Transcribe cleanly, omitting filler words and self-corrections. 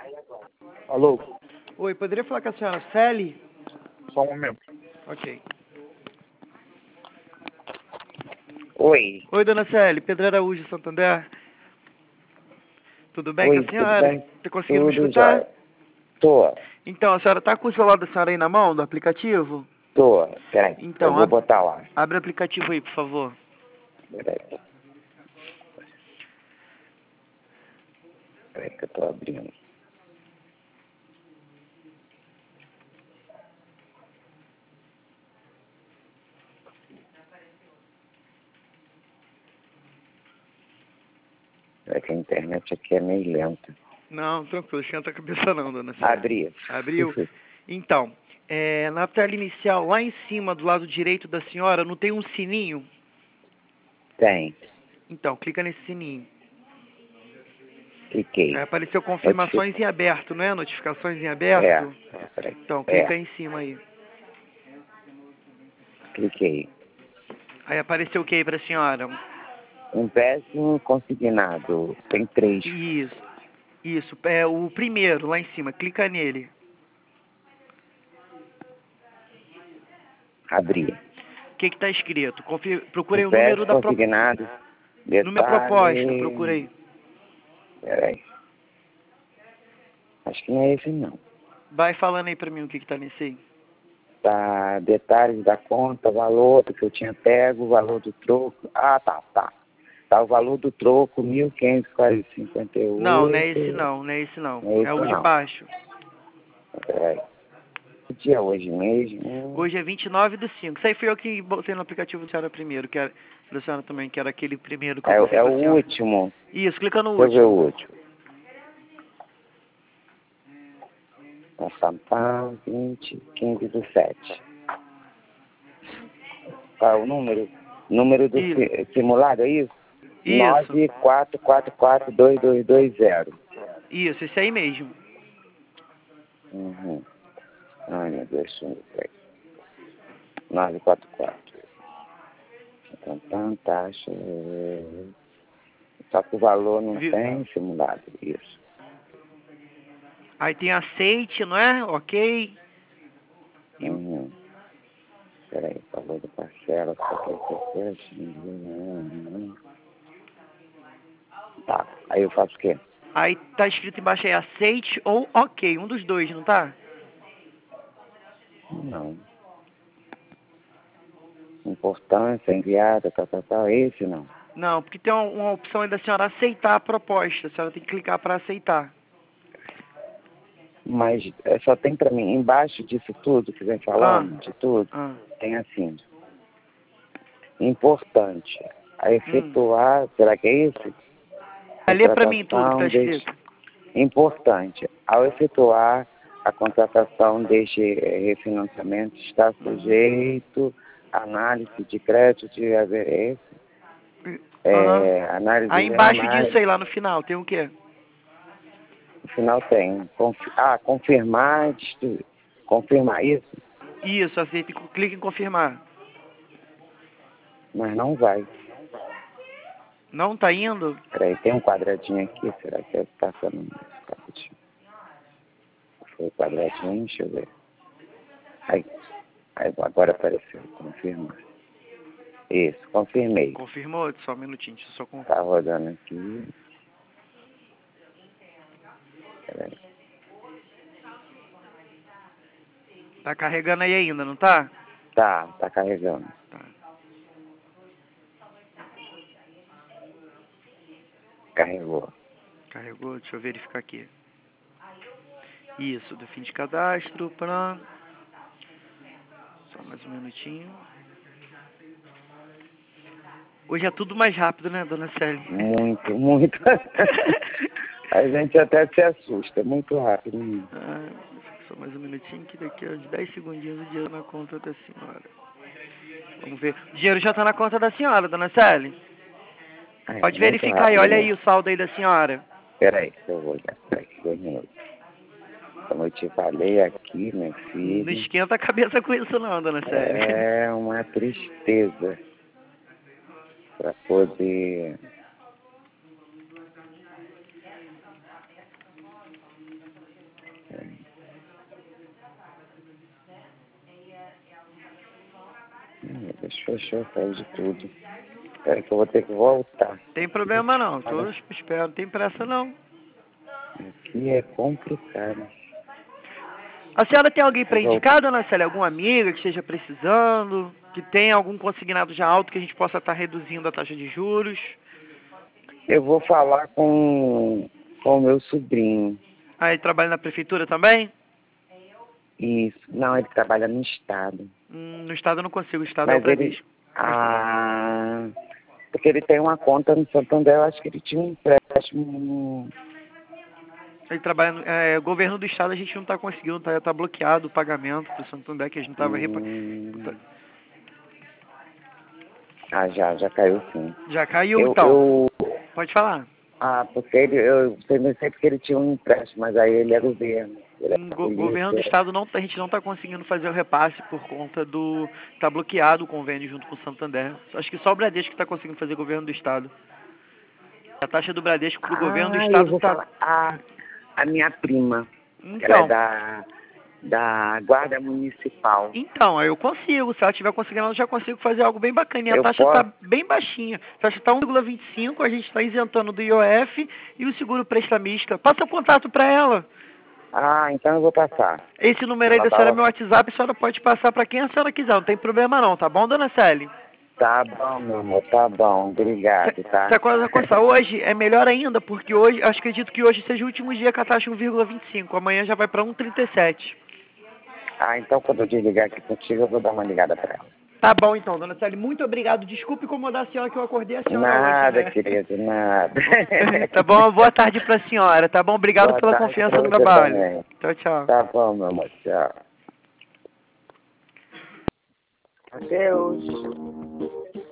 Alô? Oi, poderia falar com a senhora Celi? Só um momento. Ok. Oi. Oi, dona Celi, Pedro Araújo, Santander. Tudo bem com Oi, a tudo senhora? bem? Tá conseguindo me Tudo escutar? jóia. Tô. Então, a senhora tá com o celular da senhora aí na mão, do aplicativo? Tô. Peraí, Então, eu vou botar lá. abre o aplicativo aí, por favor. Peraí. Peraí que eu tô abrindo. É que a internet aqui é meio lenta. Não, tranquilo, esquenta a cabeça não, dona Celi. Abri. Abriu? Então, na tela inicial, lá em cima, do lado direito da senhora, não tem um sininho? Tem. Então, clica nesse sininho. Cliquei. Aí apareceu confirmações em aberto, não é? Notificações em aberto? Peraí. Então, clica aí em cima aí. Cliquei. Aí apareceu o que aí pra senhora? Um péssimo consignado. Tem 3. Isso. É o primeiro, lá em cima. Clica nele. Abri. O que tá escrito? Procurei Um o número péssimo da consignado. Número proposta, Detalhe. procurei. Peraí. Acho que não é esse não. Vai falando aí pra mim o que tá nesse aí. Tá, detalhes da conta, valor que eu tinha pego, valor do troco. Ah, tá. Tá o valor do troco, 1.558. Não, não é esse não, não é esse não. Não é esse É o de não. baixo. Peraí. Que dia é hoje mesmo? Hoje é 29/5. Isso aí foi eu que botei no aplicativo da senhora primeiro, que era da senhora também, que era aquele primeiro que eu botei É pra o senhora. último. Isso, clica no Deixa eu ver o último. último. Pam, 20, 15 do 7. Qual é o número? Número do simulado, é isso? Isso. 944422220. Isso, esse aí mesmo. Uhum. Ai, meu Deus, deixa eu ver. 944. Então, taxa. Só que o valor não tem simulado. Isso. Aí tem aceite, não é? Ok. Uhum. Peraí, valor da parcela. Tá. Aí eu faço o quê? Aí tá escrito embaixo aí aceite ou ok, um dos dois, não tá? Não. Importância, enviada, tal. Esse não. Não, porque tem uma opção aí da senhora aceitar a proposta. A senhora tem que clicar para aceitar. Mas só tem pra mim, embaixo disso tudo que vem falando, de tudo, tem assim. Importante. A efetuar, será que é esse? Lê pra mim tudo que tá escrito. Importante. Ao efetuar a contratação deste refinanciamento, está sujeito à análise de crédito de haver análise aí embaixo disso aí, lá no final, tem o quê? No final tem. Confirmar, confirmar isso. Isso, aceita, clica em confirmar. Mas não vai. Não tá indo? Peraí, tem um quadradinho aqui, será que é passando? Foi o quadradinho, deixa eu ver. Aí agora apareceu, confirmar. Isso, confirmei. Confirmou? Só um minutinho, deixa eu só confirmar. Tá rodando aqui. Peraí. Tá carregando aí ainda, não tá? Tá carregando. Tá. Carregou. Carregou, deixa eu verificar aqui. Isso, do fim de cadastro, pra... Só mais um minutinho. Hoje é tudo mais rápido, né, dona Célia? Muito. A gente até se assusta, é muito rápido. Só mais um minutinho que daqui a uns 10 segundinhos o dinheiro na conta da senhora. Vamos ver. O dinheiro já tá na conta da senhora, dona Célia. Pode verificar aí, olha aí o saldo aí da senhora. Peraí, eu vou olhar. Peraí, 2 minutos. Como eu te falei aqui, meu filho... Não esquenta a cabeça com isso não, dona Célia. É uma tristeza para poder... Fechou, saiu de tudo. Espera que eu vou ter que voltar. Tem problema não, tô esperando, não tem pressa não. Aqui é complicado. A senhora tem alguém para indicar, dona Célia? Alguma amiga que esteja precisando? Que tenha algum consignado já alto que a gente possa estar reduzindo a taxa de juros? Eu vou falar com o meu sobrinho. Ah, ele trabalha na prefeitura também? Isso. Não, ele trabalha no estado. No estado eu não consigo, o estado é o Mas ele... Bradesco. Porque ele tem uma conta no Santander, eu acho que ele tinha um empréstimo. Ele trabalha no governo do estado, a gente não está conseguindo, tá bloqueado o pagamento para o Santander, que a gente estava Já caiu sim. Já caiu, então? Pode falar. Porque eu sei porque ele tinha um empréstimo, mas aí ele é governo. Governo do estado, a gente não está conseguindo fazer o repasse por conta do... Está bloqueado o convênio junto com o Santander. Acho que só o Bradesco está conseguindo fazer governo do estado. A taxa do Bradesco do governo do estado está... A minha prima, então, ela é da Guarda Municipal. Então, aí eu consigo. Se ela estiver conseguindo, eu já consigo fazer algo bem bacana. E a taxa está bem baixinha. A taxa está 1,25, a gente está isentando do IOF e o seguro prestamista. Passa o contato para ela. Então eu vou passar. Esse número aí da senhora é meu WhatsApp, a senhora pode passar para quem a senhora quiser, não tem problema não, tá bom, dona Célia? Tá bom, meu amor, tá bom, obrigado, tá? Se a coisa hoje é melhor ainda, porque hoje, acredito que hoje seja o último dia com a taxa 1,25, amanhã já vai para 1,37. Então quando eu desligar aqui contigo, eu vou dar uma ligada para ela. Tá bom então, dona Célia, muito obrigado. Desculpe incomodar a senhora que eu acordei a senhora nada, hoje, né? Querido, nada. Tá bom, boa tarde pra senhora, tá bom? Obrigado pela confiança no trabalho. Também. Tchau. Tá bom, meu amor, tchau. Adeus.